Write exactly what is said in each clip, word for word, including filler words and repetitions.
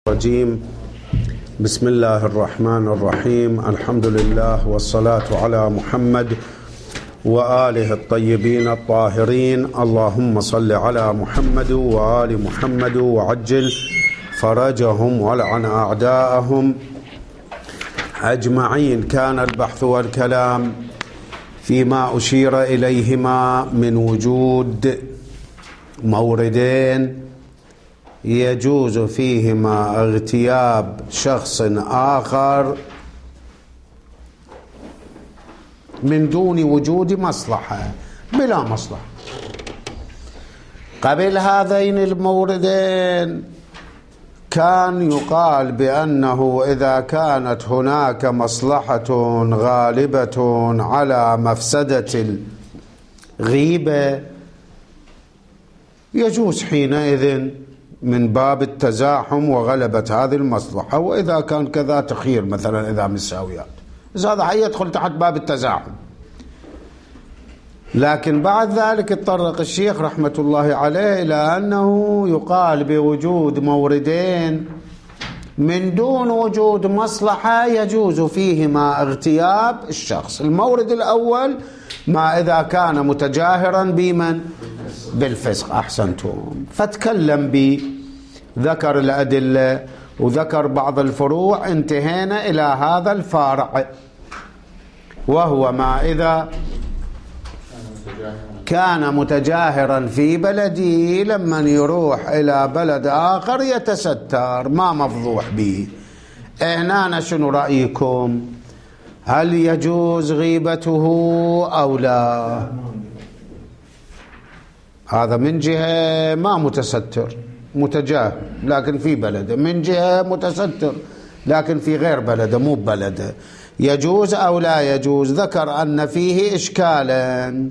الرجيم. بسم الله الرحمن الرحيم. الحمد لله والصلاة على محمد وآله الطيبين الطاهرين. اللهم صل على محمد وآل محمد وعجل فرجهم ولعن أعداءهم أجمعين. كان البحث والكلام فيما أشير إليهما من وجود موردين يجوز فيهما اغتياب شخص آخر من دون وجود مصلحة، بلا مصلحة. قبل هذين الموردين كان يقال بأنه إذا كانت هناك مصلحة غالبة على مفسدة الغيبة يجوز حينئذ من باب التزاحم وغلبة هذه المصلحة، وإذا كان كذا تخير مثلا إذا مساويات، هذا حيدخل تحت باب التزاحم. لكن بعد ذلك اتطرق الشيخ رحمة الله عليه إلى أنه يقال بوجود موردين من دون وجود مصلحة يجوز فيهما اغتياب الشخص. المورد الأول ما إذا كان متجاهرا بمن؟ بالفسق. أحسنتم. فتكلم بذكر الأدلة وذكر بعض الفروع، انتهينا إلى هذا الفارع، وهو ما إذا كان متجاهرا في بلده لما يروح إلى بلد آخر يتستر، ما مفضوح به. هنا شنو رأيكم؟ هل يجوز غيبته أو لا؟ هذا من جهة ما متستر متجاهر لكن في بلده، من جهة متستر لكن في غير بلده مو ببلده، يجوز أو لا يجوز؟ ذكر أن فيه إشكالا.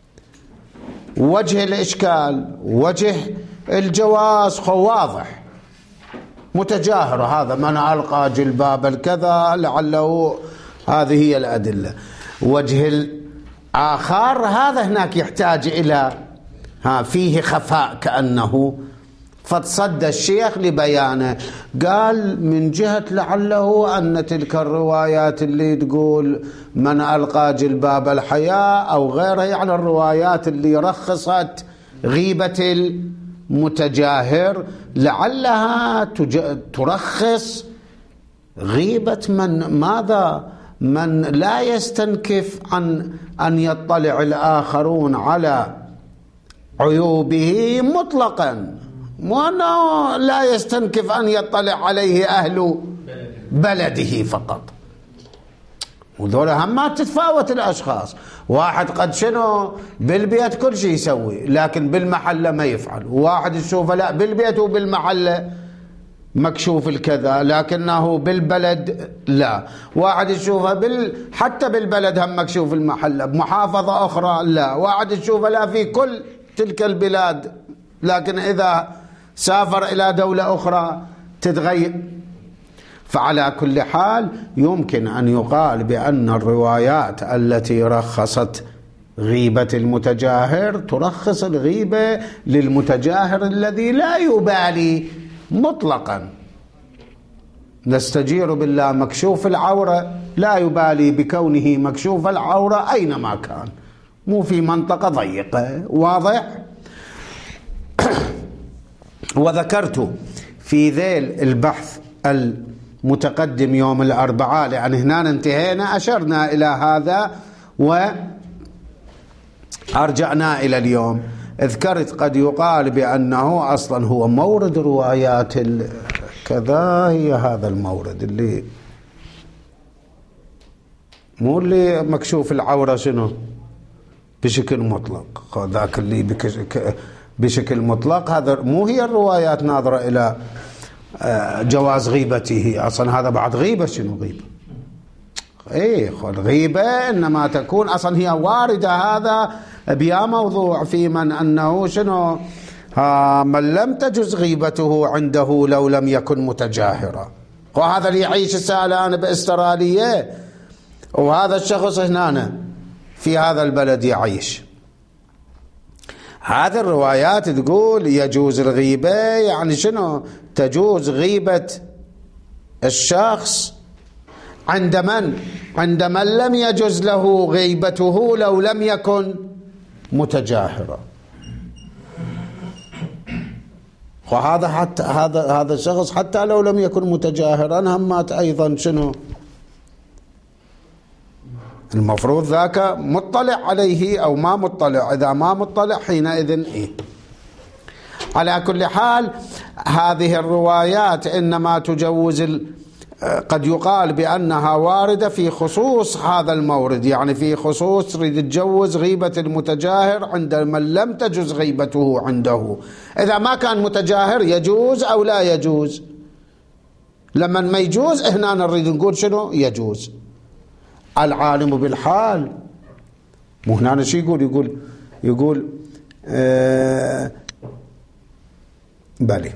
وجه الإشكال وجه الجواز واضح، متجاهر هذا من ألقى جلباب الكذا لعله، هذه هي الأدلة. وجه الآخر هذا هناك يحتاج إلى ها فيه خفاء كأنه، فتصدى الشيخ لبيانه، قال من جهة لعله أن تلك الروايات اللي تقول من ألقى جلباب الحياة أو غيرها، يعني الروايات اللي رخصت غيبة المتجاهر لعلها ترخص غيبة من ماذا؟ من لا يستنكف عن أن يطلع الآخرون على عيوبه مطلقا، وأنه لا يستنكف أن يطلع عليه أهل بلده فقط. وذولا هم ما تتفاوت الأشخاص، واحد قد شنو بالبيت كل شيء يسوي لكن بالمحلة ما يفعل، واحد تشوفه لا بالبيت وبالمحلة مكشوف الكذا لكنه بالبلد لا، واحد تشوفه بال... حتى بالبلد هم مكشوف المحلة، بمحافظة أخرى لا، واحد تشوفه لا في كل تلك البلاد لكن إذا سافر إلى دولة أخرى تتغير. فعلى كل حال يمكن أن يقال بأن الروايات التي رخصت غيبة المتجاهر ترخص الغيبة للمتجاهر الذي لا يبالي مطلقا. نستجير بالله مكشوف العورة لا يبالي بكونه مكشوف العورة أينما كان، مو في منطقة ضيقة. واضح؟ وذكرت في ذيل البحث المتقدم يوم الأربعاء، لأن هنا انتهينا أشرنا إلى هذا وأرجعنا إلى اليوم. ذكرت قد يقال بأنه أصلا هو مورد روايات كذا، هي هذا المورد اللي مو اللي مكشوف العورة شنو بشكل مطلق، ذاك اللي بشكل مطلق هذا مو هي الروايات ناظرة إلى جواز غيبته، أصلا هذا بعد غيبة. شنو غيبة؟ ايه غيبة انما تكون اصلا هي واردة، هذا بيا موضوع في من انه شنو ها من لم تجز غيبته عنده لو لم يكن متجاهرا، وهذا اللي يعيش السالان باسترالية وهذا الشخص هنا في هذا البلد يعيش، هذه الروايات تقول يجوز الغيبة، يعني شنو؟ تجوز غيبة الشخص عند من؟ عند من لم يجوز له غيبته لو لم يكن متجاهرا. وهذا حتى هذا هذا الشخص حتى لو لم يكن متجاهرا همات أيضا شنو؟ المفروض ذاك مطلع عليه أو ما مطلع. إذا ما مطلع حينئذ إيه. على كل حال هذه الروايات إنما تجوز قد يقال بأنها واردة في خصوص هذا المورد، يعني في خصوص تريد تجوز غيبة المتجاهر عند من لم تجوز غيبته عنده. إذا ما كان متجاهر يجوز أو لا يجوز؟ لما ما يجوز هنا نريد نقول شنو؟ يجوز. العالم بالحال مو هنا شو يقول؟ يقول يقول آه بلي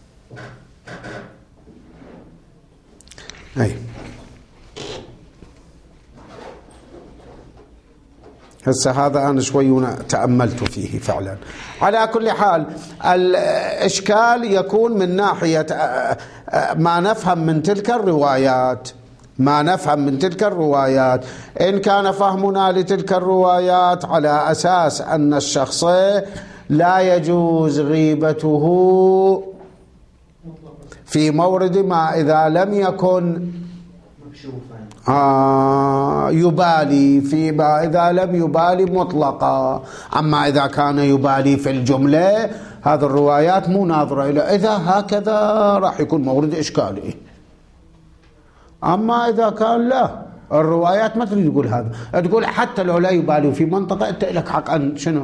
أي هسه هذا أنا شوي تأملت فيه فعلا. على كل حال الإشكال يكون من ناحية ما نفهم من تلك الروايات، ما نفهم من تلك الروايات. إن كان فهمنا لتلك الروايات على أساس أن الشخص لا يجوز غيبته في مورد ما إذا لم يكن آه يبالي، فيما إذا لم يبالي مطلقا. أما إذا كان يبالي في الجملة هذه الروايات مو ناظرة إلى. إذا هكذا راح يكون مورد إشكالي. أما إذا كان لا، الروايات ما تريد تقول هذا، تقول حتى لو لا يبالي في منطقة أنت لك حق أن شنو؟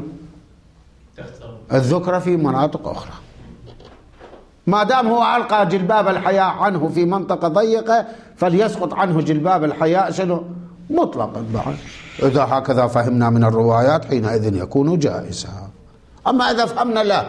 الذكر في مناطق أخرى. ما دام هو ألقى جلباب الحياء عنه في منطقة ضيقة فليسقط عنه جلباب الحياء شنو؟ مطلقا بعد. إذا هكذا فهمنا من الروايات حينئذ يكون جائزا. أما إذا فهمنا لا،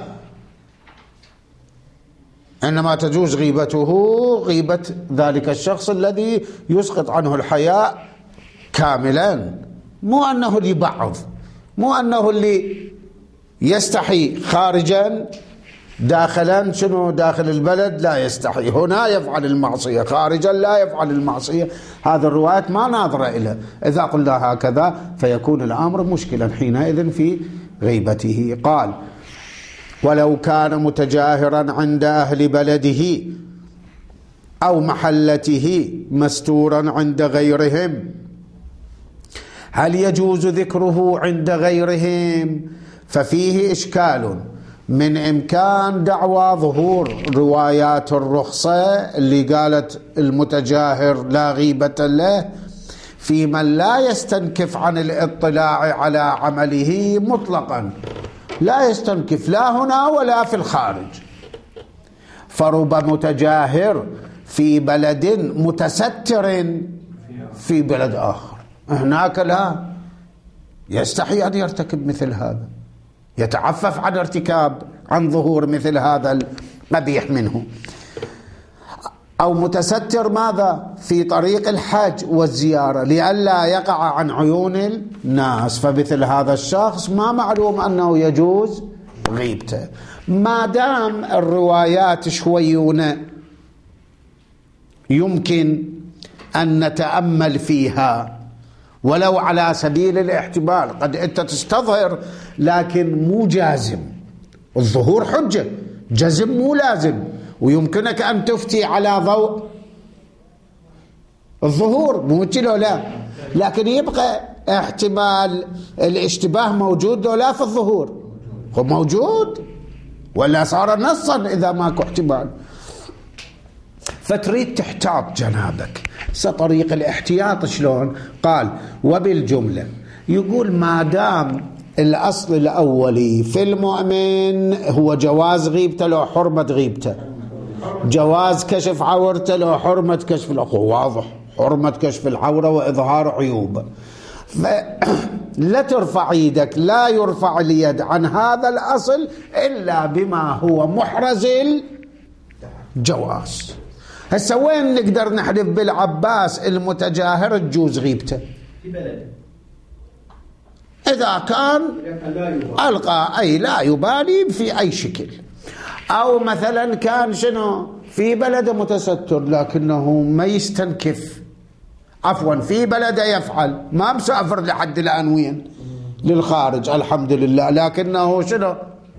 إنما تجوز غيبته غيبة ذلك الشخص الذي يسقط عنه الحياء كاملا، مو أنه لبعض، مو أنه اللي يستحي خارجا داخلا شنو داخل البلد لا يستحي، هنا يفعل المعصية، خارجا لا يفعل المعصية. هذا الروايات ما ناظرة إليه. إذا قلنا هكذا فيكون الأمر مشكلا حينئذ في غيبته. قال ولو كان متجاهرا عند أهل بلده أو محلته مستورا عند غيرهم، هل يجوز ذكره عند غيرهم؟ ففيه إشكال. من إمكان دعوى ظهور روايات الرخصة اللي قالت المتجاهر لا غيبة له في من لا يستنكف عن الاطلاع على عمله مطلقا، لا يستنكف لا هنا ولا في الخارج. فرب متجاهر في بلد متستر في بلد آخر، هناك لا يستحي أن يرتكب مثل هذا، يتعفف عن ارتكاب عن ظهور مثل هذا القبيح منه. أو متستر ماذا؟ في طريق الحج والزيارة لئلا يقع عن عيون الناس، فمثل هذا الشخص ما معلوم أنه يجوز غيبته. ما دام الروايات شويونة يمكن أن نتأمل فيها ولو على سبيل الاحتمال، قد أنت تستظهر لكن مو جازم. الظهور حجة، جزم مو لازم، ويمكنك أن تفتي على ضوء الظهور، مو كيلو لا، لكن يبقى احتمال الاشتباه موجود ولا في الظهور؟ هو موجود ولا صار نصا إذا ماكو احتمال. فتريد تحتاط جنابك. سطريق الاحتياط شلون؟ قال وبالجملة يقول ما دام الأصل الأولي في المؤمن هو جواز غيبته لو حرمة غيبته، جواز كشف عورته لو حرمة كشف العورة، واضح حرمة كشف العورة وإظهار عيوب. لا ترفع يدك، لا يرفع اليد عن هذا الأصل إلا بما هو محرز الجواز. هسه وين نقدر نحلف بالعباس المتجاهر تجوز غيبته؟ في بلده. إذا كان ألقى أي لا يبالي في أي شكل. أو مثلا كان شنو في بلد متستر لكنه ما يستنكف، عفوا في بلد يفعل، ما مسافر لحد الآن وين للخارج الحمد لله، لكنه شنو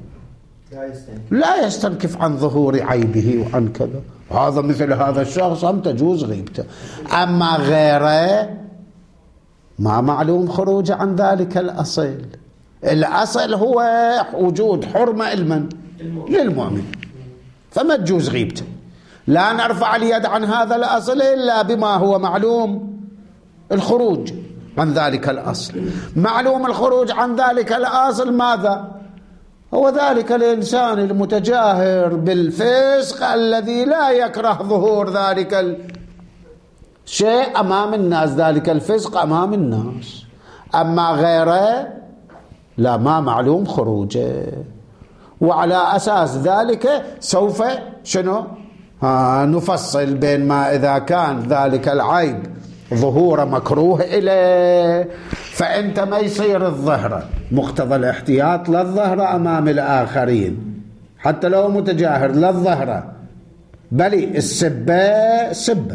لا يستنكف عن ظهور عيبه وعن كذا، هذا مثل هذا الشخص هم تجوز غيبته. أما غيره ما معلوم خروج عن ذلك الأصل. الأصل هو وجود حرمة المن للمؤمن، فما تجوز غيبته. لا نرفع اليد عن هذا الأصل إلا بما هو معلوم الخروج عن ذلك الأصل. معلوم الخروج عن ذلك الأصل ماذا؟ هو ذلك الإنسان المتجاهر بالفسق الذي لا يكره ظهور ذلك الشيء أمام الناس، ذلك الفسق أمام الناس. أما غيره لا، ما معلوم خروجه. وعلى أساس ذلك سوف شنو ها نفصل بين ما إذا كان ذلك العيب ظهور مكروه إليه، فأنت ما يصير الظهر مقتضى الاحتياط للظهر أمام الآخرين حتى لو متجاهر للظهر، بل السبة سبة.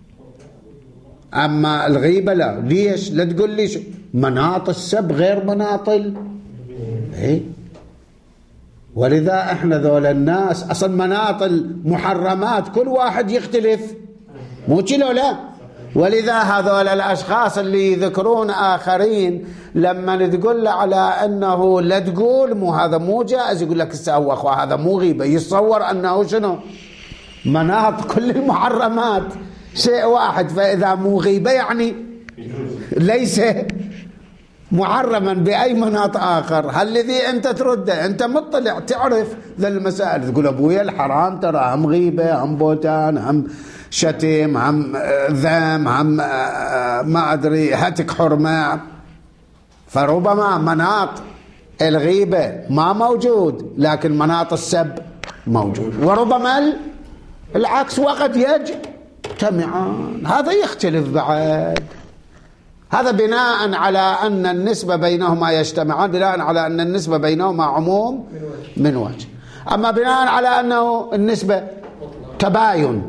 أما الغيبة لا. ليش؟ لا تقول لي مناط السب غير مناط إيه؟ ولذا احنا ذول الناس اصلا مناط المحرمات كل واحد يختلف، مو كيلو لا. ولذا هذول الاشخاص اللي يذكرون اخرين لما تقول له على انه لا تقول مو هذا مو جائز، يقول لك هو اخو هذا مو غيبه، يتصور انه شنو مناط كل المحرمات شيء واحد، فاذا مو غيبه يعني ليس محرما بأي مناط آخر. هالذي أنت ترده، أنت مطلع تعرف ذا المسائل، تقول أبويا الحرام ترى هم غيبة، هم بوتان، هم شتم، هم ذم، هم ما أدري هتك حرمة. فربما مناط الغيبة ما موجود لكن مناط السب موجود، وربما العكس وقد يجتمعان. هذا يختلف بعد. هذا بناء على أن النسبة بينهما يجتمعان، بناء على أن النسبة بينهما عموم من وجه. أما بناء على أنه النسبة تباين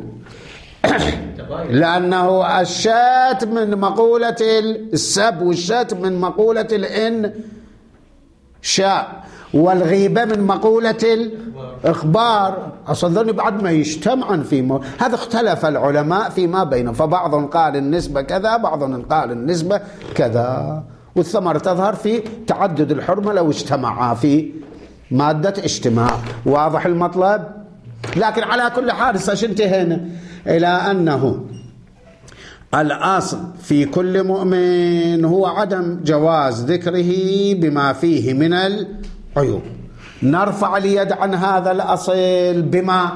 لأنه الشات من مقولة السب والشات من مقولة الإن شاء والغيبة من مقولة الإخبار، أصلا بعد ما يجتمعن في مو... هذا اختلف العلماء فيما بينهم، فبعضهم قال النسبة كذا، بعضهم قال النسبة كذا، والثمر تظهر في تعدد الحرمة لو اجتمعا في مادة اجتماع. واضح المطلب؟ لكن على كل حال انتهينا إلى أنه الأصل في كل مؤمن هو عدم جواز ذكره بما فيه من العيوب. نرفع اليد عن هذا الأصل بما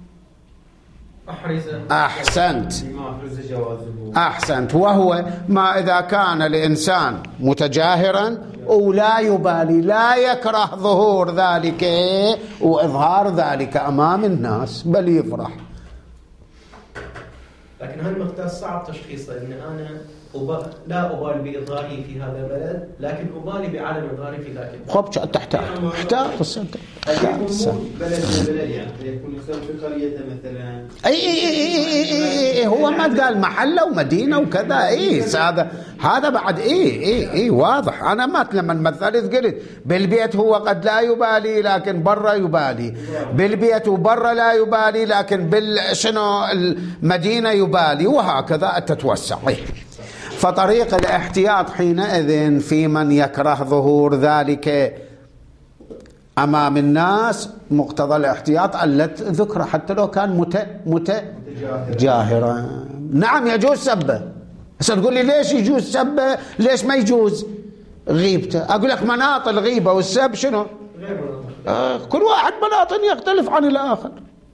أحسنت أحسنت وهو ما إذا كان الإنسان متجاهرا أو لا يبالي، لا يكره ظهور ذلك وإظهار ذلك أمام الناس، بل يفرح. لكن هالمقدار صعب تشخيصه، ان انا أب... لا ابالي باظهاري في هذا البلد، لكن ابالي بعدم اظهاري في ذاك البلد. خب تحتاج تحتاج الصدق بلد بلد يعني يكون مثلا في قريته مثلا اي اي اي اي هو ما قال محله ومدينه وكذا. اي هذا هذا بعد اي اي اي واضح. انا ما لما مثلت قلت بالبيت هو قد لا يبالي لكن برا يبالي، بالبيت وبرا لا يبالي لكن بالشنو المدينه يبالي، وهكذا تتوسع. فطريق الاحتياط حينئذ في من يكره ظهور ذلك أمام الناس مقتضى الاحتياط التي ذكر حتى لو كان مت متجاهرا. نعم يجوز سبه. هسه تقول لي ليش يجوز سبه ليش ما يجوز غيبته؟ أقول لك مناط الغيبة والسب شنو؟ آه كل واحد مناط يختلف عن الآخر،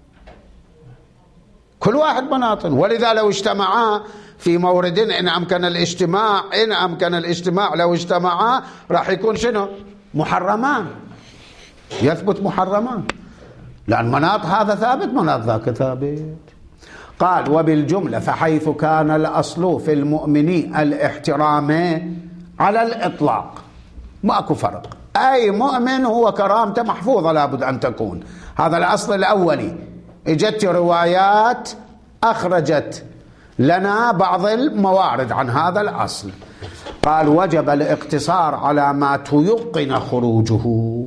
كل واحد مناط. ولذا لو اجتمعا في مورد إن أمكن الاجتماع إن أمكن الاجتماع لو اجتمعا راح يكون شنو؟ محرمان، يثبت محرمان، لأن مناط هذا ثابت مناط ذاك ثابت. قال وبالجملة فحيث كان الأصل في المؤمن الاحترام على الإطلاق، ماكو فرق. أي مؤمن هو كرامته محفوظة لابد أن تكون. هذا الأصل الأولي. اجت روايات أخرجت لنا بعض الموارد عن هذا الأصل. قال وجب الاقتصار على ما تيقن خروجه.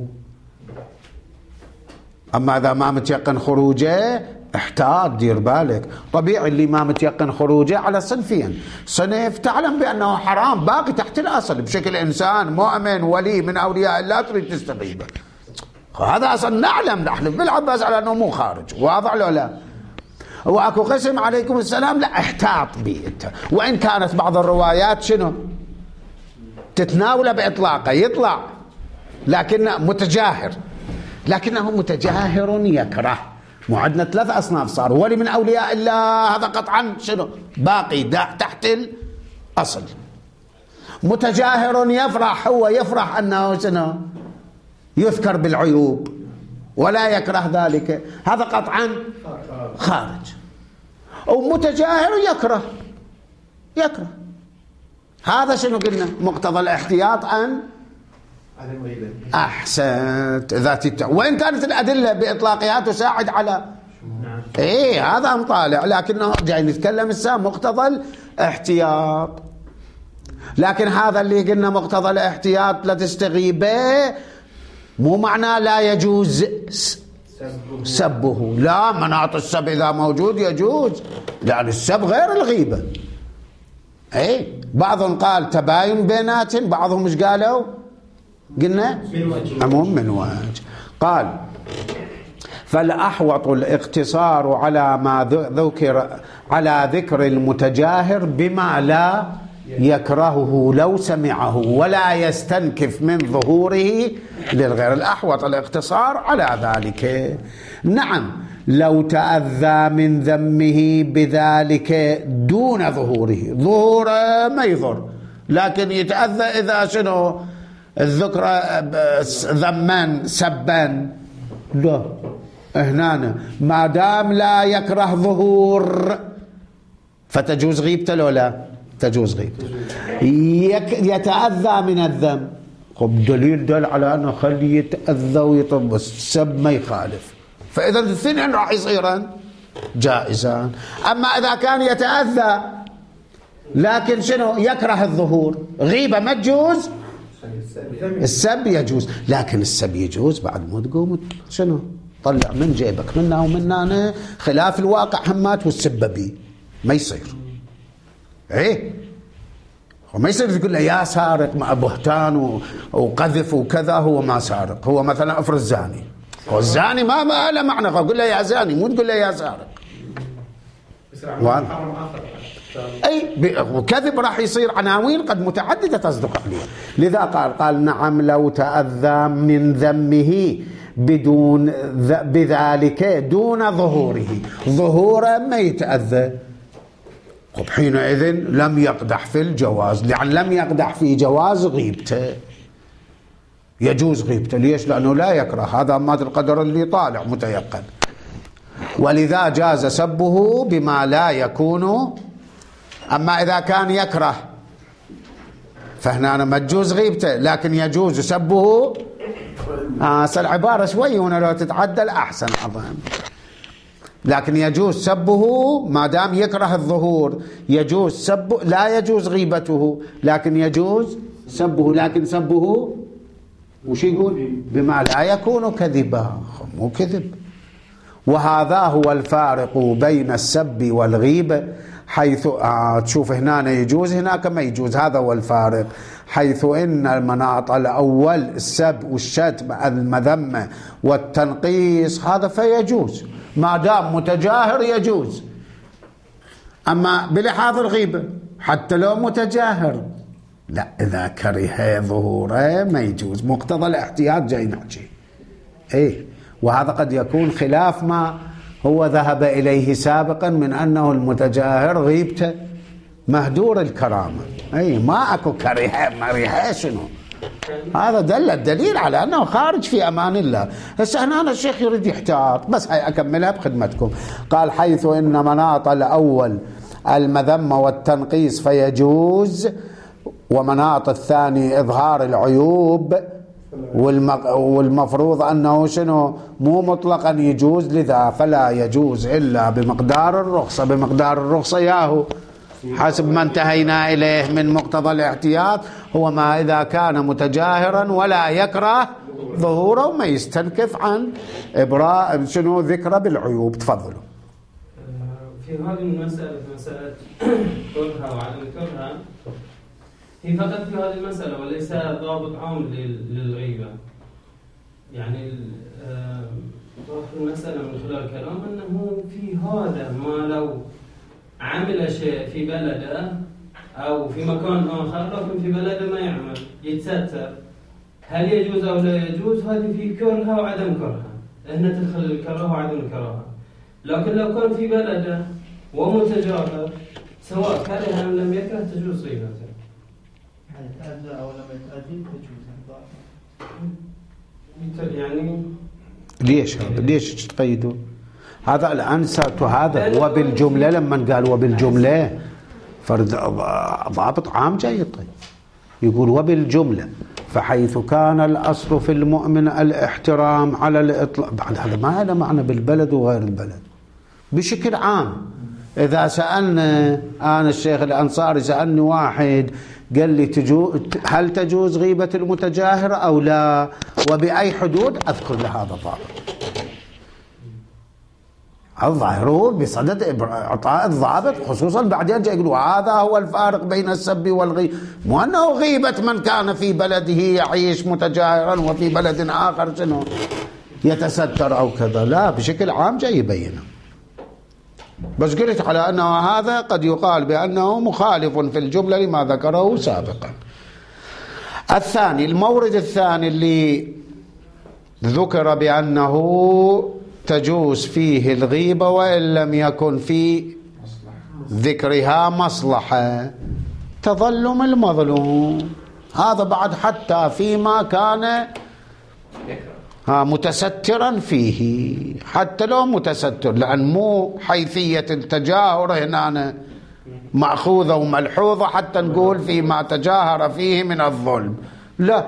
أما إذا ما متيقن خروجه احتاط، دير بالك. طبيعي اللي ما متيقن خروجه على صنفين: صنف تعلم بأنه حرام باقي تحت الأصل بشكل إنسان مؤمن ولي من أولياء الله تريد تستغيبه، هذا أصلا نعلم نحلف بالعباس على أنه مو خارج، واضح لو لا؟ وأكو قسم عليكم السلام لا احتاط به انت، وإن كانت بعض الروايات شنو تتناوله بإطلاقه يطلع لكن متجاهر، لكنه متجاهر يكره. مو عندنا ثلاث أصناف صار: ولي من أولياء الله هذا قطعا شنو باقي تحت الأصل. متجاهر يفرح، هو يفرح أنه شنو يذكر بالعيوب ولا يكره ذلك، هذا قطعا خارج. ومتجاهر يكره يكره هذا شنو قلنا مقتضى الاحتياط أن أحسنت ذاتي، وإن كانت الأدلة بإطلاقها تساعد على إيه هذا مطالع، لكنه جاي نتكلم الساعة مقتضى الاحتياط. لكن هذا اللي قلنا مقتضى الاحتياط لا تستغيبه مو معناه لا يجوز سبه، لا، مناط السب إذا موجود يجوز، لأن السب غير الغيبة. اي بعضهم قال تباين بينات، بعضهم مش قالوا قلنا عموم من وجه. قال فالأحوط الاقتصار على ما ذكر على ذكر المتجاهر بما لا يكرهه لو سمعه ولا يستنكف من ظهوره للغير. الأحوط الاقتصار على ذلك. نعم لو تأذى من ذمه بذلك دون ظهوره، ظهوره ما يضر، لكن يتأذى إذا شنو الذكر ذما سبا، لا هنا ما دام لا يكره ظهور فتجوز غيبته لو لا تجوز غيبته. يتأذى من الذم، خب دليل دل على أنه خليه يتأذى ويطب، السب ما يخالف، فإذا الاثنين راح يصيران جائزان. أما إذا كان يتأذى لكن شنو يكره الظهور، غيبة ما تجوز، السب يجوز، لكن السب يجوز بعد ما تقوم شنو طلع من جيبك منا ومنا خلاف الواقع همات والسب بي ما يصير. ايه وما يصير تقول له يا سارق مع بهتان وقذف وكذا، هو ما سارق، هو مثلا افرض زاني، هو الزاني ما ما له معنى قول له يا زاني، مو تقول له يا سارق. اي وكذب راح يصير عناوين قد متعدده تصدق عليه. لذا قال قال نعم لو تأذى من ذمه بدون بذلك دون ظهوره، ظهوره ما يتأذى، طب حينئذ لم يقدح في الجواز، لأن لم يقدح في جواز غيبته، يجوز غيبته. ليش؟ لأنه لا يكره، هذا مات القدر اللي طالع متيقن. ولذا جاز سبه بما لا يكون. أما إذا كان يكره فهنا ما تجوز غيبته، لكن يجوز سبه. آه العبارة شوي هنا لو تتعدل أحسن أظن. لكن يجوز سبه ما دام يكره الظهور، يجوز سبه، لا يجوز غيبته لكن يجوز سبه. لكن سبه وش يقول؟ بما لا يكون كذبا، مو كذب. وهذا هو الفارق بين السب والغيبة، حيث آه تشوف هنا يجوز هناك ما يجوز، هذا هو الفارق. حيث إن المناط الأول السب والشتم المذمة والتنقيص هذا فيجوز ما دام متجاهر يجوز. أما بلحاظ الغيبة حتى لو متجاهر لا، إذا كره ظهوره ما يجوز، مقتضى الاحتياط جاي نحكي. إيه وهذا قد يكون خلاف ما هو ذهب إليه سابقا من أنه المتجاهر غيبته مهدور الكرامة. أي ما أكو كره مريحة شنو، هذا دل الدليل على أنه خارج في أمان الله. هسه هنا الشيخ يريد يحتاط، بس هاي أكملها بخدمتكم. قال حيث إن مناط الأول المذمة والتنقيص فيجوز، ومناط الثاني إظهار العيوب، والمفروض أنه شنو مو مطلقا يجوز، لذا فلا يجوز إلا بمقدار الرخصة. بمقدار الرخصة ياهو حسب ما انتهينا إليه من مقتضى الاحتياط هو ما إذا كان متجاهرا ولا يكره ظهوره وما يستنكف عن إبراء شنو ذكره بالعيوب. تفضلوا. في هذه المسألة، مسألة كرهها وعدم كرهها، هي فقط في هذه المسألة وليس ضابط عام للغيبة. يعني المسألة من خلال الكلام أنه في هذا ما لو عمل شيء في بلده أو في مكان آخر لكن في بلده ما يعمل يتستر، هل يجوز أو لا يجوز؟ هذه في كرهها وعدم كرهها، هنا تدخل الكراهة وعدم الكراهة. لكن لو كان في بلده ومتجاهر سواء كره أم لم يكره تجوز غيبته. يعني تأذى أو لم يتأذي تجوز. يعني ليش ليش تقيدون هذا الآن؟ هذا وبالجملة لما قال وبالجملة فرد ضابط عام جيد. طيب يقول وبالجملة فحيث كان الأصل في المؤمن الاحترام على الإطلاق. بعد هذا ما له معنى بالبلد وغير البلد بشكل عام. إذا سألنا أنا الشيخ الأنصاري سألني واحد قال لي تجو هل تجوز غيبة المتجاهر أو لا وبأي حدود، أذكر له هذا ضابط. الظاهر هو بصدد إعطاء الضابط، خصوصا بعدين جاء يقولوا هذا هو الفارق بين السب والغيبة، مو أنه غيبة من كان في بلده يعيش متجاهرا وفي بلد آخر شنو يتستر أو كذا، لا بشكل عام جاي يبينه. بس قلت على أنه هذا قد يقال بأنه مخالف في الجملة لما ذكره سابقا. الثاني، المورد الثاني اللي ذكر بأنه تجوز فيه الغيبة وإن لم يكن في ذكرها مصلحة، تظلم المظلوم. هذا بعد حتى فيما كان متسترا فيه، حتى لو متستر، لأن مو حيثية التجاهر هنا مأخوذة وملحوظة حتى نقول فيما تجاهر فيه من الظلم، لا.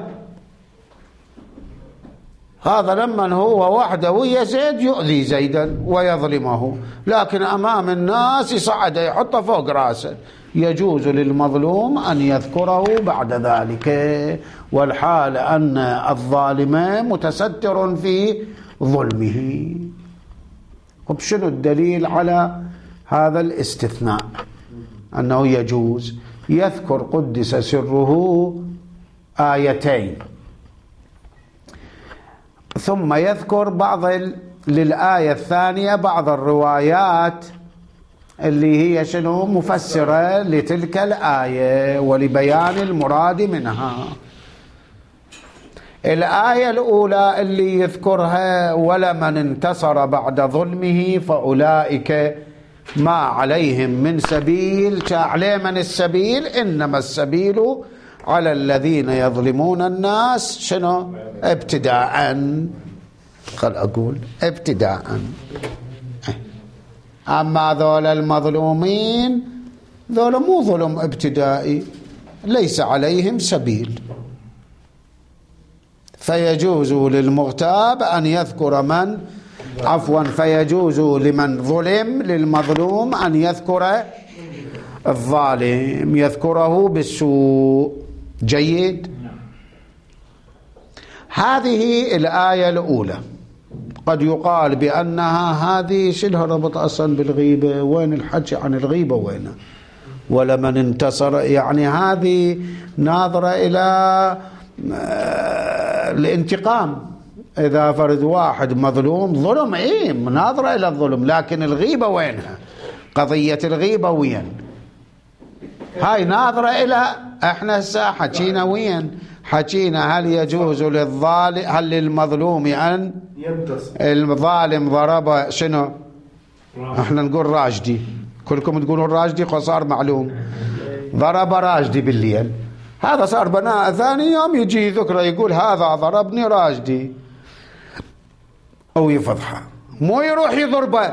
هذا لما هو وحده ويا زيد يؤذي زيدا ويظلمه، لكن أمام الناس يصعد يحطه فوق راسه. يجوز للمظلوم أن يذكره بعد ذلك، والحال أن الظالم متستر في ظلمه. وبشنو الدليل على هذا الاستثناء أنه يجوز؟ يذكر قدس سره آيتين ثم يذكر بعض ال... للآية الثانية بعض الروايات اللي هي شنو مفسرة لتلك الآية ولبيان المراد منها. الآية الأولى اللي يذكرها ولمن انتصر بعد ظلمه فأولئك ما عليهم من سبيل. عليه من السبيل؟ إنما السبيل على الذين يظلمون الناس شنو ابتداء. خل أقول ابتداء. أما ذول المظلومين ذول مو ظلم ابتدائي، ليس عليهم سبيل. فيجوز للمغتاب أن يذكر من عفوا فيجوز لمن ظلم للمظلوم أن يذكر الظالم، يذكره بالسوء. جيد. هذه الآية الأولى قد يقال بأنها هذه شلها ربط أصلا بالغيبة، وين الحكي عن الغيبة وين ولمن انتصر؟ يعني هذه ناظرة إلى الانتقام. إذا فرد واحد مظلوم ظلم إيه ناظرة إلى الظلم، لكن الغيبة وينها؟ قضية الغيبة وين؟ هاي ناظرة إلى احنا هسه حكينا وين؟ حكينا هل يجوز للظالم هل للمظلوم أن الظالم ضرب شنو؟ احنا نقول راجدي، كلكم تقولون راجدي صار معلوم. ضرب راجدي بالليل، هذا صار بناء ثاني يوم يجي ذكره يقول هذا ضربني راجدي أو يفضحه، مو يروح يضربه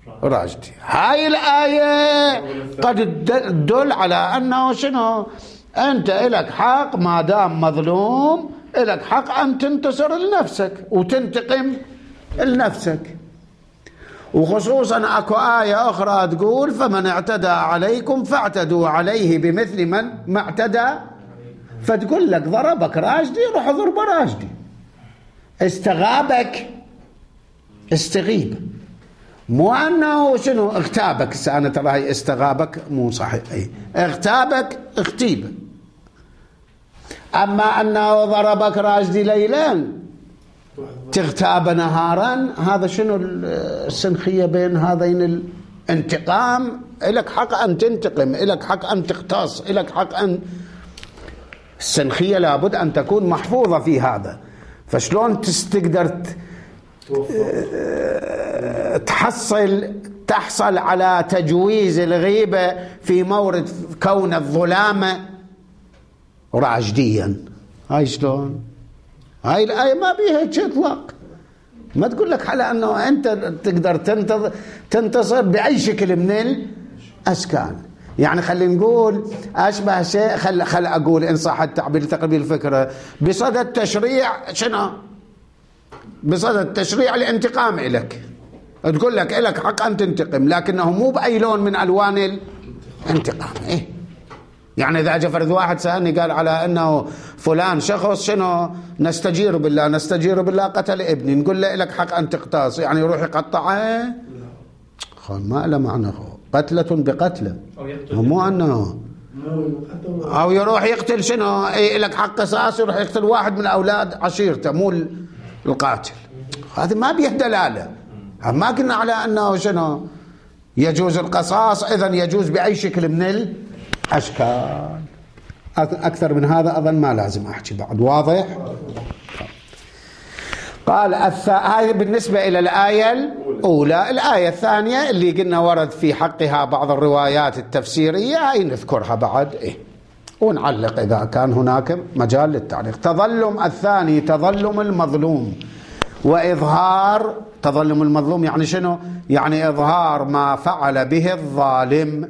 راجدي. هاي الآية قد تدل على أنه شنو أنت إلك حق ما دام مظلوم، إلك حق أن تنتصر لنفسك وتنتقم لنفسك. وخصوصا أكو آية أخرى تقول فمن اعتدى عليكم فاعتدوا عليه بمثل من ما اعتدى. فتقول لك ضربك راشدي، روح ضرب راشدي. استغابك استغيب، مو أنه شنو اغتابك. أنا ترى هي استغابك مو صحيح، أي اغتابك اغتيب. أما أنه ضربك راشدي ليلا تغتاب نهارا، هذا شنو السنخية بين هذين الانتقام؟ إلك حق أن تنتقم، إلك حق أن تقتص، إلك حق أن السنخية لابد أن تكون محفوظة في هذا. فشلون تقدر تحصل تحصل على تجويز الغيبة في مورد كون الظلامة راشديا؟ هاي شلون؟ هاي الآية ما بيها إطلاق. ما تقول لك على أنه أنت تقدر تنتصر بأي شكل من الأشكال. يعني خلينا نقول أشبه شيء، خل خل أقول إن صح التعبير تقبيل الفكرة، بصدد التشريع شنو؟ بصدد التشريع الانتقام إلك، تقول لك إلك حق أن تنتقم، لكنه مو بأي لون من ألوان الانتقام. إيه يعني إذا أجى فرد واحد سألني قال على أنه فلان شخص شنو نستجير بالله نستجير بالله قتل ابني، نقول له لك حق أن تقتص، يعني يروح يقطعه؟ ما له معنى، قتلة بقتلة، مو أنه أو يروح يقتل شنو إيه لك حق قصاص، يروح يقتل واحد من أولاد عشيرته مو القاتل. هذا ما بيه دلالة. ما قلنا على أنه شنو يجوز القصاص، إذن يجوز بأي شكل من الأشكال. أكثر من هذا أظن ما لازم أحكي بعد. واضح؟ قال هذه بالنسبة إلى الآية الأولى. الآية الثانية اللي قلنا ورد في حقها بعض الروايات التفسيرية، هاي نذكرها بعد إيه ونعلق إذا كان هناك مجال للتعليق. تظلم الثاني تظلم المظلوم وإظهار. تظلم المظلوم يعني شنو؟ يعني إظهار ما فعل به الظالم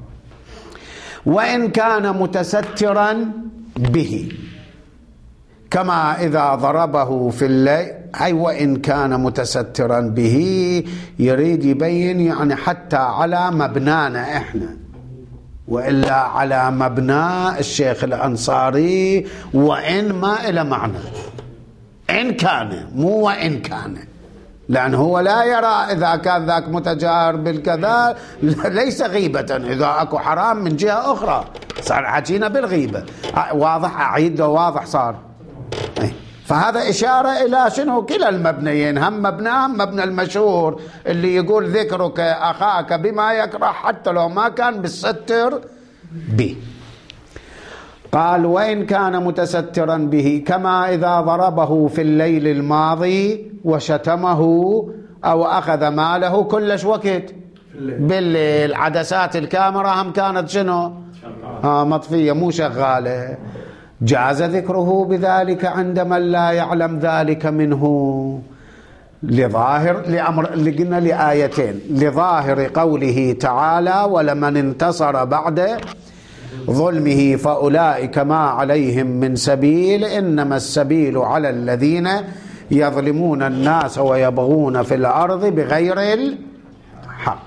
وإن كان متسترا به، كما إذا ضربه في الليل. أي وإن كان متسترا به يريد يبين يعني حتى على مبنانا إحنا، وإلا على مبنى الشيخ الأنصاري وإن ما إلى معنى. إن كان مو وإن كان، لأن هو لا يرى إذا كان ذاك متجاهر بالكذا ليس غيبة، إذا أكو حرام من جهة أخرى صار حكينا بالغيبة. واضح؟ أعيد له واضح صار. فهذا إشارة إلى شنو؟ كلا المبنيين، هم مبنى هم مبنى المشهور اللي يقول ذكرك أخاك بما يكره حتى لو ما كان بالستر به. قال وإن كان متسترا به، كما إذا ضربه في الليل الماضي وشتمه أو أخذ ماله كلش وقت بالليل. عدسات الكاميرا هم كانت شنو؟ آه مطفية مو شغالة. جاز ذكره بذلك عند من لا يعلم ذلك منه لظاهر لأمر اللي قلنا لآيتين، لظاهر قوله تعالى ولمن انتصر بعد ظلمه فأولئك ما عليهم من سبيل إنما السبيل على الذين يظلمون الناس ويبغون في الأرض بغير الحق.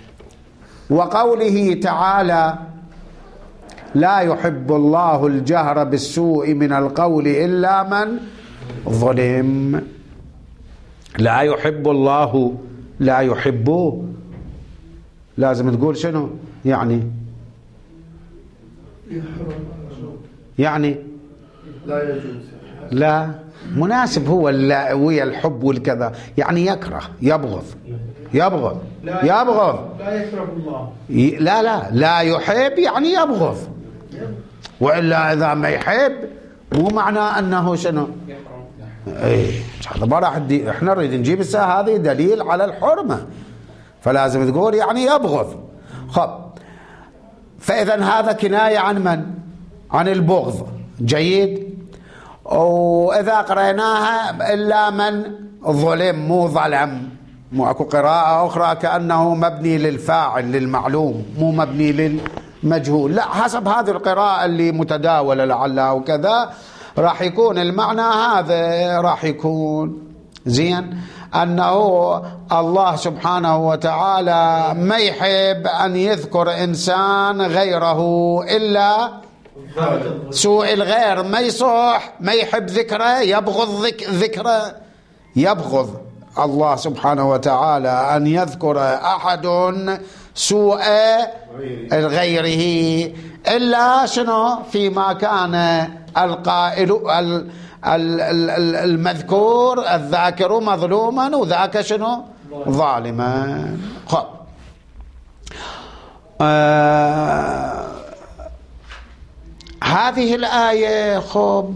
وقوله تعالى لا يحب الله الجهر بالسوء من القول إلا من ظلم. لا يحب الله، لا يحبه لازم تقول شنو يعني؟ يعني لا يجوز، لا مناسب هو ويا الحب والكذا، يعني يكره يبغض يبغض يبغض لا يكره الله. لا لا لا يحب يعني يبغض، وإلا إذا ما يحب مو معناه أنه شنو ايه. هذا ما راح دي. احنا نريد نجيب الساعة هذه دليل على الحرمة، فلازم تقول يعني يبغض. خب فإذا هذا كناية عن من؟ عن البغض. جيد. وإذا قرأناها إلا من ظلم مو ظلم، مو أكو قراءة أخرى كأنه مبني للفاعل للمعلوم مو مبني مجهول. لا، حسب هذه القراءة اللي متداولة لعلها وكذا راح يكون المعنى هذا، راح يكون زين أنه الله سبحانه وتعالى ما يحب أن يذكر إنسان غيره إلا سوء الغير، ما يصح، ما يحب ذكره، يبغض ذكره، يبغض الله سبحانه وتعالى أن يذكر أحد سوء غيره إلا شنو فيما كان القائل المذكور الذاكر مظلوما وذاك شنو ظالما. خب آه هذه الآية خب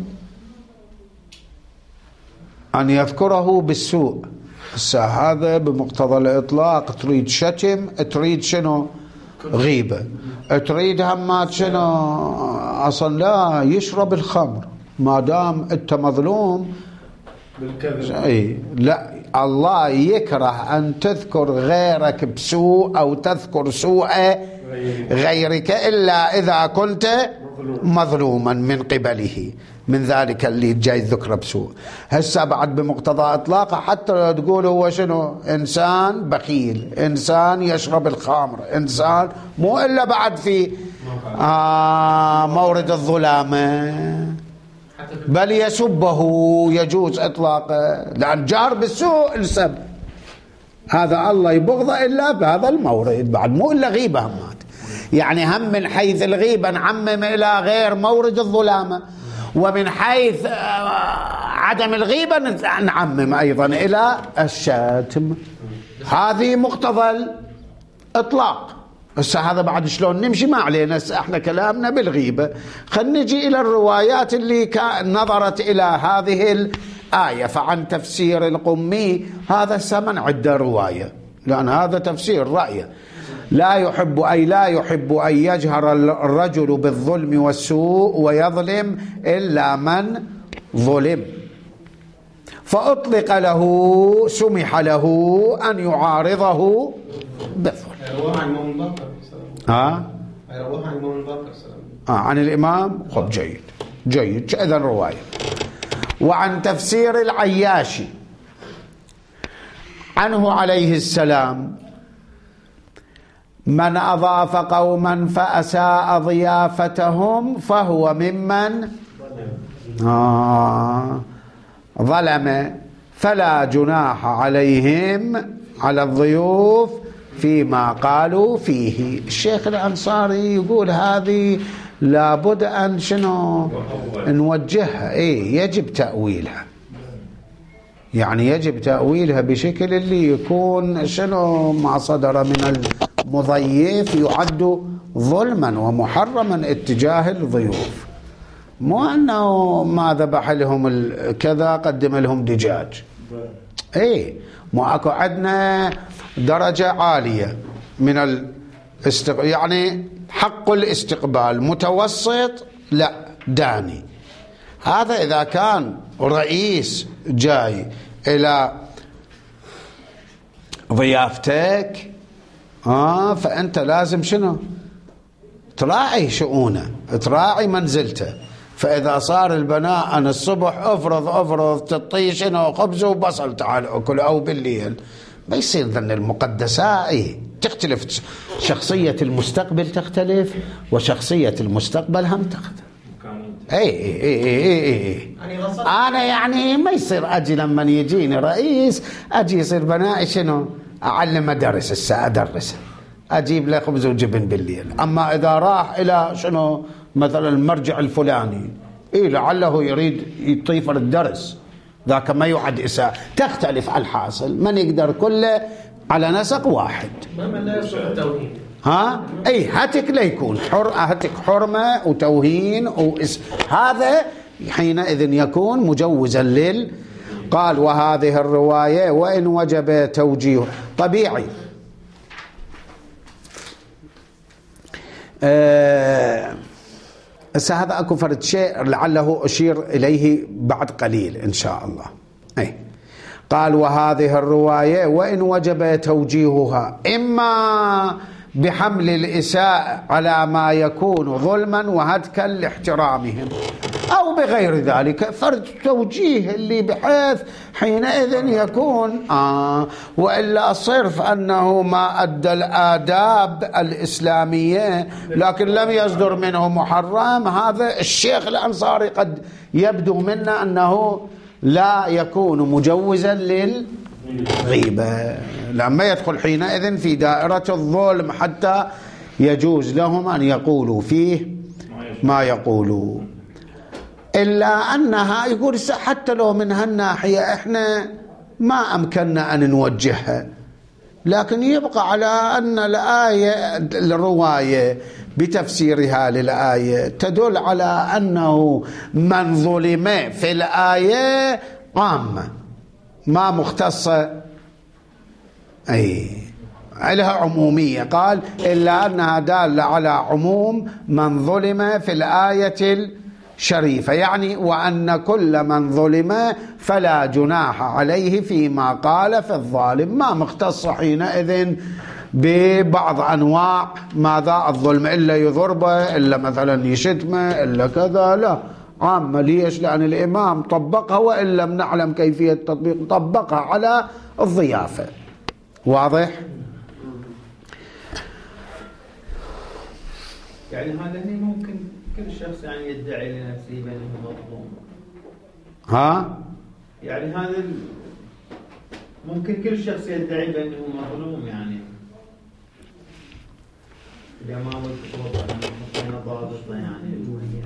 أن يذكره بالسوء، هذا بمقتضى الإطلاق تريد شتم، تريد شنو غيبة، تريد همات شنو أصلا لا يشرب الخمر ما دام أنت مظلوم بالكذب. لا، الله يكره أن تذكر غيرك بسوء أو تذكر سوء غيرك إلا إذا كنت مظلوما من قبله، من ذلك اللي جاي ذكره بسوء. هسه بعد بمقتضى إطلاقه حتى لو تقول هو شنو إنسان بخيل، إنسان يشرب الخمر، إنسان مو إلا بعد في آه مورد الظلامة، بل يسبه يجوز إطلاقه، لأن جار بالسوء السب هذا الله يبغضه إلا بهذا المورد، بعد مو إلا غيبة همات، يعني هم من حيث الغيبة نعمم إلى غير مورد الظلامة، ومن حيث عدم الغيبة نعمم أيضا إلى الشاتم. هذه مقتضى الإطلاق. هسه هذا بعد شلون نمشي ما علينا، احنا كلامنا بالغيبة. خلينا نجي إلى الروايات اللي نظرت إلى هذه الآية. فعن تفسير القمي هذا سمن عدة رواية، لأن هذا تفسير رأيه. لا يحب أي لا يحب أن يجهر الرجل بالظلم والسوء ويظلم إلا من ظلم، فأطلق له سمح له أن يعارضه بالظلم. رواه عن الإمام الباقر. ها؟ رواه عن الإمام الباقر. آه عن الإمام. خب جيد جيد، إذن رواية. وعن تفسير العياشي عنه عليه السلام: من أضاف قوما فأساء ضيافتهم فهو ممن آه ظلم، فلا جناح عليهم على الضيوف فيما قالوا فيه. الشيخ الأنصاري يقول هذه لابد أن شنو نوجهها، إيه يجب تأويلها، يعني يجب تأويلها بشكل اللي يكون شنو ما صدر من المضيف يعد ظلما ومحرما اتجاه الضيوف، مو أنه ما ذبح لهم كذا قدم لهم دجاج. ايه مو اكو عندنا درجة عالية من الاستق... يعني حق الاستقبال، متوسط لا داني. هذا إذا كان رئيس جاي إلى ضيافتك آه فأنت لازم شنو تراعي شؤونه، تراعي منزلته. فإذا صار البناء أنا الصبح أفرض أفرض تطي شنو خبز وبصل تعال أكل، أو بالليل ما يصير ذن المقدسات. إيه تختلف شخصية المستقبل، تختلف وشخصية المستقبل هم تختلف. اي اي اي اي اي انا يعني ما يصير اجي لما يجيني رئيس اجي يصير بنائي شنو اعلم ادرس الساعه ادرس اجيب له خبز وجبن بالليل. اما اذا راح الى شنو مثلا المرجع الفلاني اي لعله يريد يطيف الدرس، ذاك ما يعد اساءه. تختلف الحاصل، من يقدر كله على نسق واحد. ما لا يصح التوهين. ها اي هاتك لا يكون حر، هاتك حرمه وتوهين وإس... هذا حينئذ يكون مجوزا لل. قال وهذه الروايه وان وجب توجيه طبيعي. آه... هذا اكو فرد شيء لعله اشير اليه بعد قليل ان شاء الله. اي قال وهذه الروايه وان وجب توجيهها اما بحمل الإساءة على ما يكون ظلما وهتكا لاحترامهم أو بغير ذلك، فرد توجيه اللي بحيث حينئذ يكون آه وإلا صرف أنه ما أدى الآداب الإسلامية لكن لم يصدر منه محرم، هذا الشيخ الأنصاري قد يبدو منا أنه لا يكون مجوزا للغيبة، لما يدخل حينئذ في دائرة الظلم حتى يجوز لهم أن يقولوا فيه ما يقولوا. إلا أنها يقول حتى لو من هالناحية إحنا ما أمكننا أن نوجهها، لكن يبقى على أن الآية الرواية بتفسيرها للآية تدل على أنه من ظلم في الآية عامة ما مختصة، أي لها عمومية، قال إلا أنها دالة على عموم من ظلم في الآية الشريفة، يعني وأن كل من ظلم فلا جناح عليه فيما قال في الظالم، ما مختص حينئذ ببعض أنواع ماذا الظلم، إلا يضربه إلا مثلا يشتمه إلا كذا، لا عامة. ليش؟ لأن الإمام طبقها وإن لم نعلم كيفية التطبيق طبقها على الضيافة. واضح؟ يعني هذا ممكن كل شخص يعني يدعي لنفسه بأنه مظلوم. ها؟ يعني هذا ممكن كل شخص يدعي بأنه مظلوم، يعني الإمام الخطبة ضابطة يعني.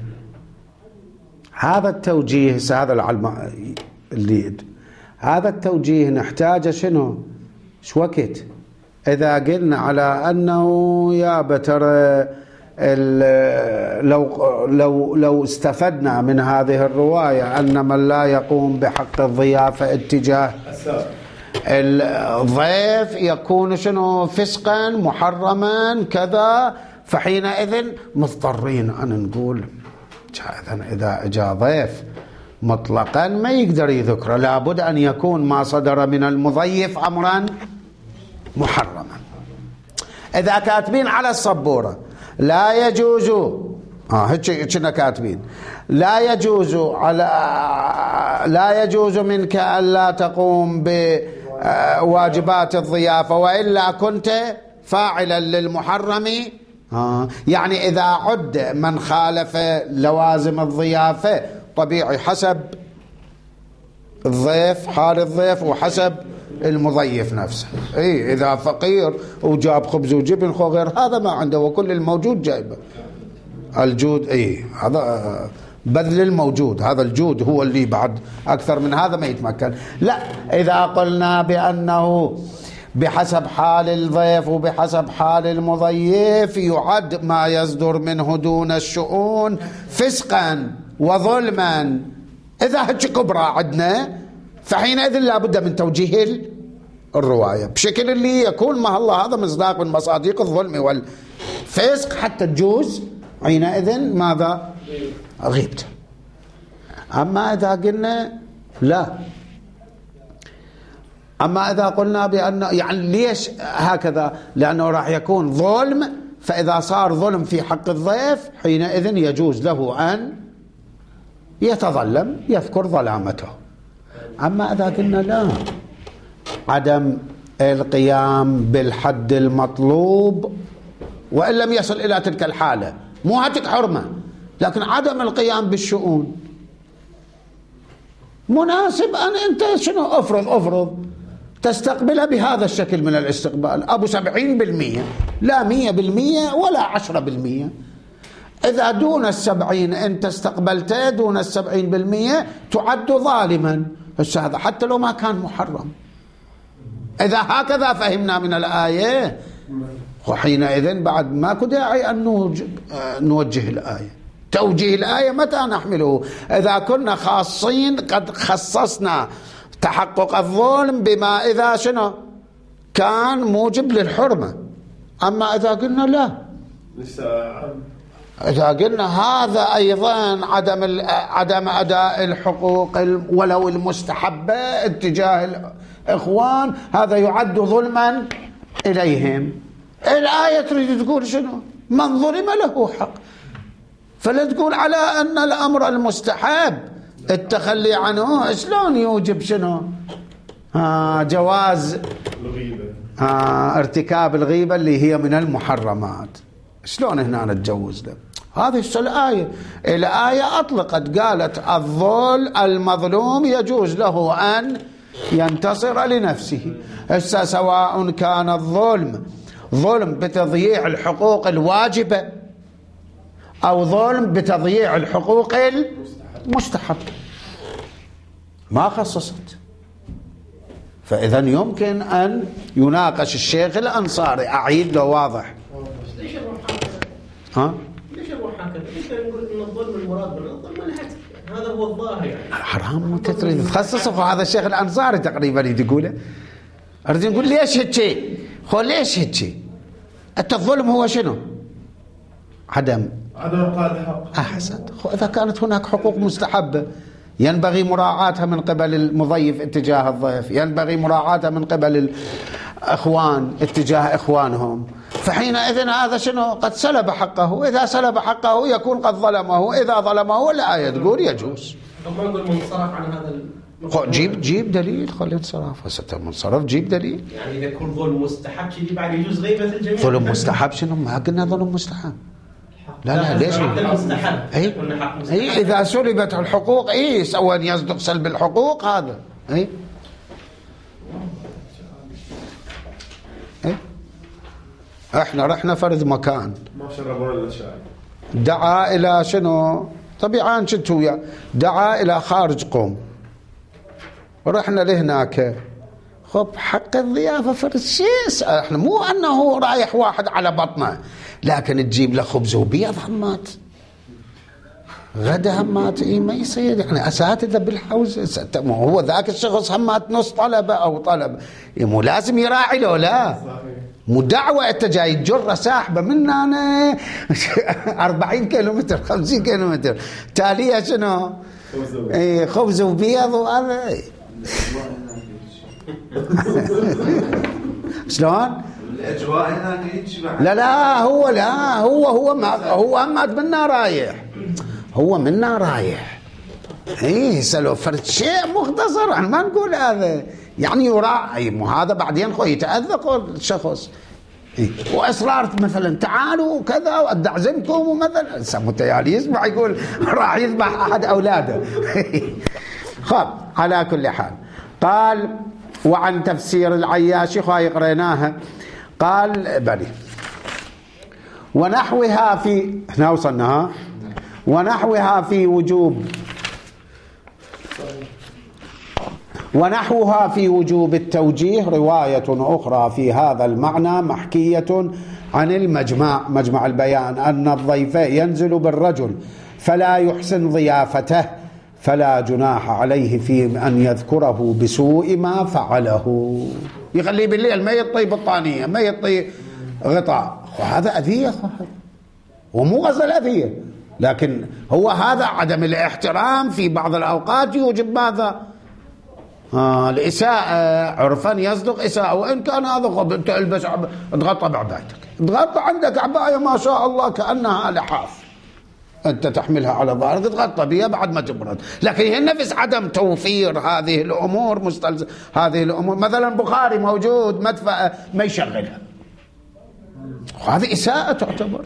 هذا التوجيه هذا العلم اللي هذا التوجيه نحتاجه شنو؟ شو وقت؟ إذا قلنا على أنه يا بتر لو لو لو استفدنا من هذه الرواية أن من لا يقوم بحق الضيافة اتجاه الضيف يكون شنو؟ فسقا محرما كذا، فحينئذ مضطرين أن نقول إذا جاء ضيف مطلقا ما يقدر يذكره، لابد أن يكون ما صدر من المضيف أمرا محرما. إذا كاتبين على السبورة لا يجوز اه هيك كنا كاتبين لا يجوز على لا يجوز منك ألا تقوم بواجبات الضيافة وإلا كنت فاعلا للمحرم، آه يعني إذا عد من خالف لوازم الضيافة طبيعي حسب الضيف حال الضيف وحسب المضيف نفسه. اي اذا فقير وجاب خبز وجبن خو غير هذا ما عنده وكل الموجود جايبه الجود، اي هذا بذل الموجود، هذا الجود هو اللي بعد اكثر من هذا ما يتمكن. لا، اذا قلنا بانه بحسب حال الضيف وبحسب حال المضيف يعد ما يصدر منه دون الشؤون فسقا وظلما، اذا هيك كبرى عندنا فحينئذ لا بد من توجيه الرواية بشكل اللي يكون ما الله هذا مصداق من مصادق الظلم والفسق حتى تجوز حينئذ ماذا؟ غيبته. أما إذا قلنا لا، أما إذا قلنا بأن يعني ليش هكذا؟ لأنه راح يكون ظلم، فإذا صار ظلم في حق الضيف حينئذ يجوز له أن يتظلم يذكر ظلامته. أما إذا قلنا لا، عدم القيام بالحد المطلوب وإن لم يصل إلى تلك الحالة، مو هتك حرمة، لكن عدم القيام بالشؤون مناسب أن أنت شنو أفرض أفرض تستقبلها بهذا الشكل من الاستقبال، أبو سبعين بالمية لا مية بالمية ولا عشرة بالمية. إذا دون السبعين أنت استقبلته دون السبعين بالمية تعد ظالما، هذا حتى لو ما كان محرم. إذا هكذا فهمنا من الآية وحينئذ بعد ما داعي أن نوجه الآية. توجيه الآية متى نحمله؟ إذا كنا خاصين قد خصصنا تحقق الظلم بما إذا شنو كان موجب للحرمة. أما إذا قلنا لا، إذا قلنا هذا أيضا عدم عدم أداء الحقوق ولو المستحبة اتجاه الإخوان هذا يعد ظلما إليهم، الآية تريد تقول شنو؟ من ظلم له حق. فلا تقول على أن الأمر المستحب التخلي عنه شلون يوجب شنو؟ آه جواز آه ارتكاب الغيبة اللي هي من المحرمات. شلون هنا نتجوز له؟ هذه الآية الآية أطلقت قالت الظل المظلوم يجوز له أن ينتصر لنفسه. هسه سواء كان الظلم ظلم بتضييع الحقوق الواجبة أو ظلم بتضييع الحقوق المستحب ما خصصت. فإذا يمكن أن يناقش الشيخ الأنصاري. أعيد له واضح. ليش المحاكمة؟ ها؟ ليش المحاكمة؟ ليش نقول إن الظلم المراد من الظلم الهتك؟ هذا هو الظاهر يعني. حرام أنت تريد تخصصه. هذا الشيخ الأنصاري تقريبا يقوله. أريد نقول ليش هيك؟ خو ليش هيك؟ أنت الظلم هو شنو؟ عدم عدم إنقاذ الحق. أحسنت. خو إذا كانت هناك حقوق مستحبة ينبغي مراعاتها من قبل المضيف اتجاه الضيف، ينبغي مراعاتها من قبل الأخوان اتجاه إخوانهم، فحينئذ هذا شنو؟ قد سلب حقه. إذا سلب حقه يكون قد ظلمه. إذا ظلمه الآية تقول يجوز. ما نقول منصرف عن هذا المفهوم. جيب جيب دليل. خلي انصراف. هسه منصرف جيب دليل. يعني إذا كل ظلم مستحب شيء بعد يجوز غيبة الجميع. ظلم مستحب شنو؟ ما قلنا ظلم مستحب. لا لا ليش؟ المستحب. اي اي اذا سلبت الحقوق اي سواء يصدق سلب الحقوق هذا اي اي احنا رحنا فرد مكان ما شربوا الا شاي. دعا الى شنو؟ طبيعان كنت وياه. دعا الى خارج قوم. رحنا لهناك. خب حق الضيافه فرد شيء. احنا مو انه رايح واحد على بطنه، لكن تجيب له خبز وبيض همات، غدا همات. اي ما يصير. يعني اساتذه بالحوزه. هو ذاك الشخص همات نص طلبه او طلب، مو لازم يراعي له. لا مو دعوه انت جاي تجر ساحبه من هنا أربعين كيلومتر خمسين كيلومتر تاليه شنو؟ اي خبز وبيض وهذا. شلون؟ الاجواء هناك يجمع. لا لا هو لا هو هو ما هو همات منا رايح. هو منا رايح. ايه سلو فرد شيء مختصر. احنا ما نقول هذا يعني يراعي. مو هذا بعدين خو يتاذى الشخص. إيه؟ واصرار مثلا تعالوا وكذا وادي اعزمكم ومثلا سموتيالي يسمع يقول راح يذبح احد اولاده. خب على كل حال قال وعن تفسير العياشي خاي قريناها. قال بني ونحوها في هنا وصلنا ونحوها في وجوب ونحوها في وجوب التوجيه رواية أخرى في هذا المعنى محكية عن المجمع مجمع البيان أن الضيف ينزل بالرجل فلا يحسن ضيافته فلا جناح عليه في أن يذكره بسوء ما فعله. يخليه بالليل ما يطي بطانية ما يطي غطاء. وهذا أذية ومو غزل أذية، لكن هو هذا عدم الاحترام في بعض الأوقات يوجب ماذا؟ آه الإساءة. عرفا يصدق إساءة. وإن كان هذا غب أنت البس عب... تغطى بعبايتك، تغطى عندك عباية ما شاء الله كأنها لحاف أنت تحملها على ظهرك تغطى بها بعد ما تبرد، لكن هي نفس عدم توفير هذه الأمور مستلزم. هذه الأمور مثلا بخاري موجود مدفأة ما يشغلها، وهذه إساءة تعتبر.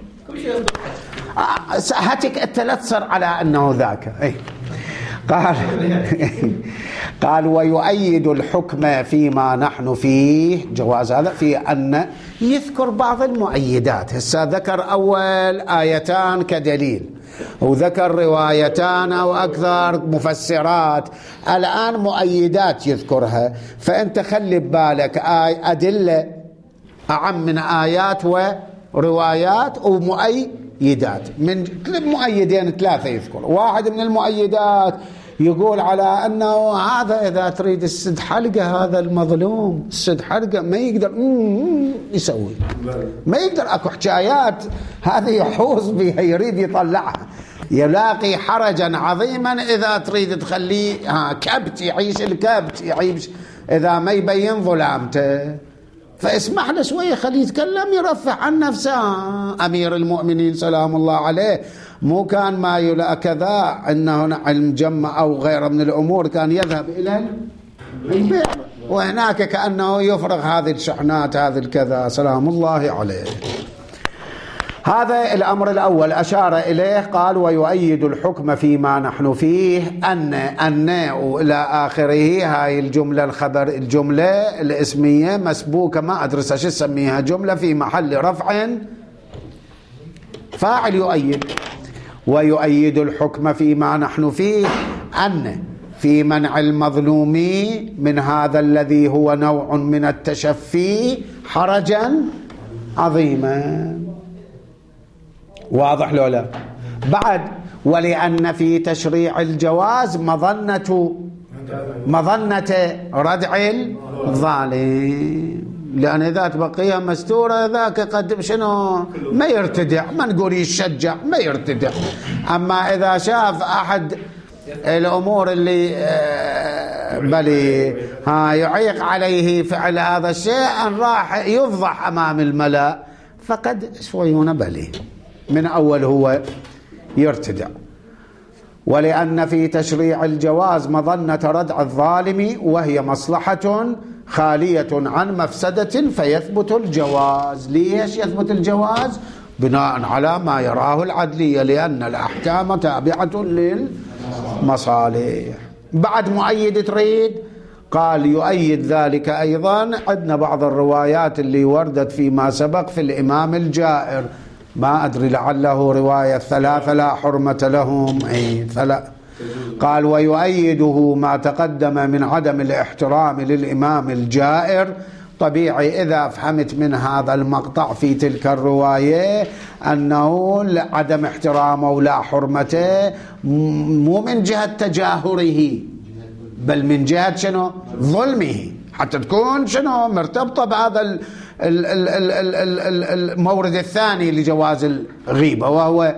هاتك أنت لا تصر على أنه ذاك. أي قال قال ويؤيد الحكم فيما نحن فيه جواز هذا في أن يذكر بعض المؤيدات. هسه ذكر أول آيتان كدليل وذكر روايتان أو أكثر مفسرات، الآن مؤيدات يذكرها. فأنت خلي ببالك آي أدلة أعم من آيات وروايات ومؤيدات. من مؤيدين ثلاثة يذكر. واحد من المؤيدات يقول على أنه هذا إذا تريد السد حلقة هذا المظلوم السد حلقة ما يقدر يسوي، ما يقدر. أكو حكايات هذه يحوز بها يريد يطلعها، يلاقي حرجا عظيما إذا تريد تخليه ها كبت يعيش الكبت يعيش إذا ما يبين ظلامته. فاسمح له شوية خليه يتكلم يرفع عن نفسه. أمير المؤمنين سلام الله عليه مو كان ما يلا كذا أنه علم جمع أو غيره من الأمور، كان يذهب إلى البئر وهناك كأنه يفرغ هذه الشحنات هذه الكذا سلام الله عليه. هذا الأمر الأول أشار إليه. قال ويؤيد الحكم فيما نحن فيه أن أن إلى آخره. هاي الجملة الخبر الجملة الاسمية مسبوكة ما أدرس ايش اسميها، جملة في محل رفع فاعل يؤيد. ويؤيد الحكم فيما نحن فيه أن في منع المظلوم من هذا الذي هو نوع من التشفي حرجا عظيما. واضح لو لا؟ بعد ولأن في تشريع الجواز مظنة مظنة ردع الظالم، لأن إذا بقية مستورة ذاك قد شنو ما يرتدع، ما نقول يشجع ما يرتدع. أما إذا شاف أحد الأمور اللي بلي ها يعيق عليه فعل هذا الشيء أن راح يفضح أمام الملأ، فقد شويون بلي من أول هو يرتدع. ولأن في تشريع الجواز مظنة ردع الظالم وهي مصلحة خالية عن مفسدة فيثبت الجواز. ليش يثبت الجواز؟ بناء على ما يراه العدلية، لأن الأحكام تابعة للمصالح. بعد مؤيد تريد؟ قال يؤيد ذلك أيضا عندنا بعض الروايات اللي وردت فيما سبق في الإمام الجائر، ما أدري لعله رواية ثلاثة لا حرمة لهم أي ثلاثة. قال ويؤيده ما تقدم من عدم الاحترام للإمام الجائر. طبيعي إذا فهمت من هذا المقطع في تلك الرواية أنه عدم احترامه ولا حرمته مو من جهة تجاهره بل من جهة شنو ظلمه، حتى تكون شنو مرتبطة بهذا المورد الثاني لجواز الغيبة وهو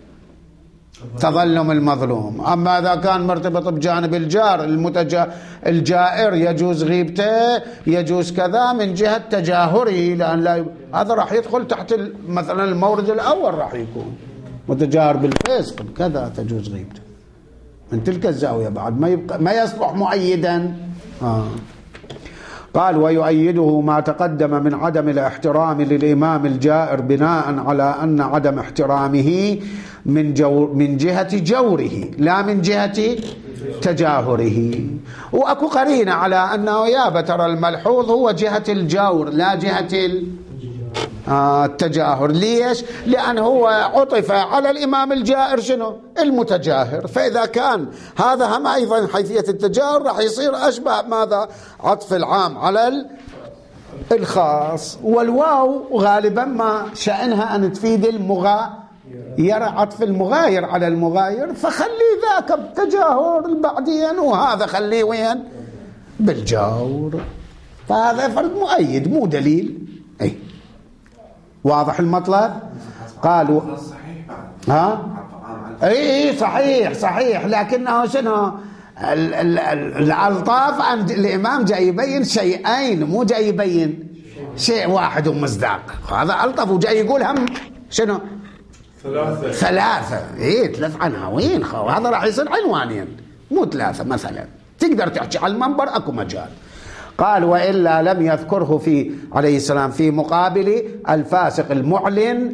تظلم المظلوم. أما إذا كان مرتبط بجانب الجار المتجا الجائر يجوز غيبته يجوز كذا من جهة تجاهره، لأن لا هذا راح يدخل تحت مثلا المورد الأول، راح يكون متجاهر بالفسق كذا تجوز غيبته من تلك الزاوية. بعد ما يبقى ما يصبح مؤيدا. آه. قال ويؤيده ما تقدم من عدم الاحترام للإمام الجائر بناء على أن عدم احترامه من جو من جهة جوره لا من جهة تجاهره. وأكو قرينة على أنه يا ترى الملحوظ هو جهة الجور لا جهة التجاهر. ليش؟ لأنه هو عطف على الإمام الجائر شنو المتجاهر، فإذا كان هذا هم أيضا حيثية التجاهر راح يصير أشبه ماذا عطف العام على الخاص. والواو غالبا ما شأنها أن تفيد المغاير، عطف المغاير على المغاير، فخلي ذاك بتجاهر بعدين وهذا خليه وين بالجور. فهذا فرد مؤيد مو دليل. أي واضح المطلب؟ قالوا ها اي صحيح صحيح، لكنه شنو الالطاف عند الامام جاي يبين شيئين مو جاي يبين شيء واحد ومصداق. هذا الطف وجاي يقول هم شنو ثلاثه ثلاثه اي ثلاث عناوين. هذا راح يصير عنوانين مو ثلاثه مثلا، تقدر تحكي على المنبر اكو مجال. قال وإلا لم يذكره في عليه السلام في مقابل الفاسق المعلن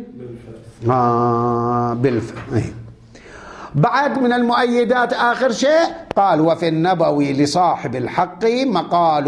آه بالف. بعد من المؤيدات آخر شيء قال وفي النبوي لصاحب الحق مقال.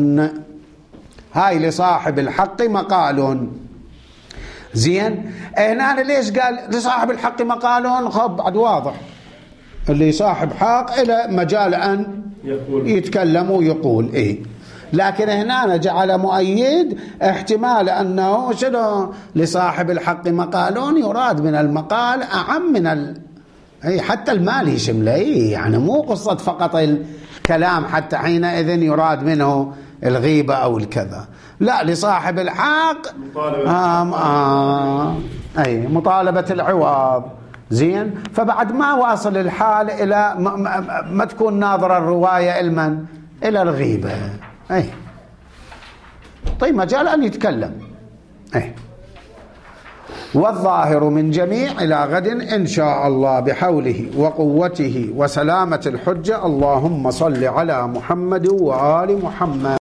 هاي لصاحب الحق مقال. زين هنا ليش قال لصاحب الحق مقال؟ خب بعد واضح اللي صاحب حق إلى مجال أن يتكلم ويقول إيه، لكن هنا جعل مؤيد احتمال أنه شنو لصاحب الحق مقالون يراد من المقال أعم من ال... أي حتى المال يشمله. أي يعني مو قصة فقط الكلام، حتى حينئذ يراد منه الغيبة أو الكذا، لا لصاحب الحق آم آم أي مطالبة العوض. زين فبعد ما واصل الحال إلى ما, ما, ما تكون ناظرة الرواية المن إلى الغيبة. أي أعطيه مجال أن يتكلم. إيه. والظاهر من جميع إلى غد إن شاء الله بحوله وقوته وسلامة الحجة. اللهم صل على محمد وآل محمد.